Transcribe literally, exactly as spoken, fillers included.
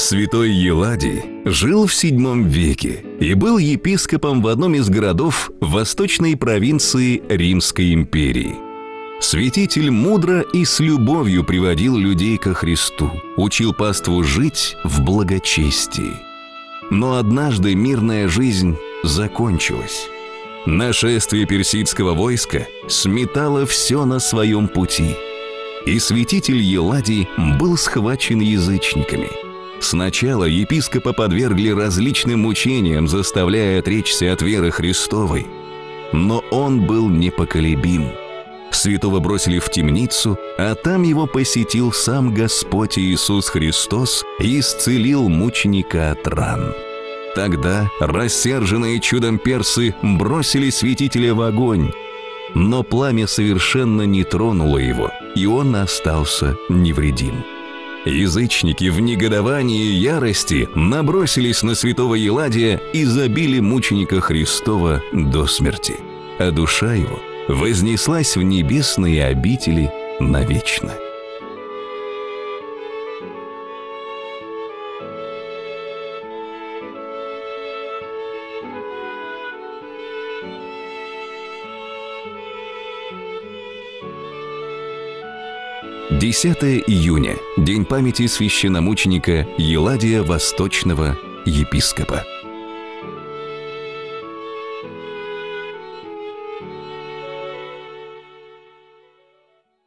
Святой Еладий жил в седьмом веке и был епископом в одном из городов восточной провинции Римской империи. Святитель мудро и с любовью приводил людей ко Христу, учил паству жить в благочестии. Но однажды мирная жизнь закончилась. Нашествие персидского войска сметало все на своем пути, и святитель Еладий был схвачен язычниками. Сначала епископа подвергли различным мучениям, заставляя отречься от веры Христовой. Но он был непоколебим. Святого бросили в темницу, а там его посетил сам Господь Иисус Христос и исцелил мученика от ран. Тогда рассерженные чудом персы бросили святителя в огонь, но пламя совершенно не тронуло его, и он остался невредим. Язычники в негодовании и ярости набросились на святого Еладия и забили мученика Христова до смерти, а душа его вознеслась в небесные обители навечно. десятое июня – день памяти священномученика Еладия Восточного, епископа.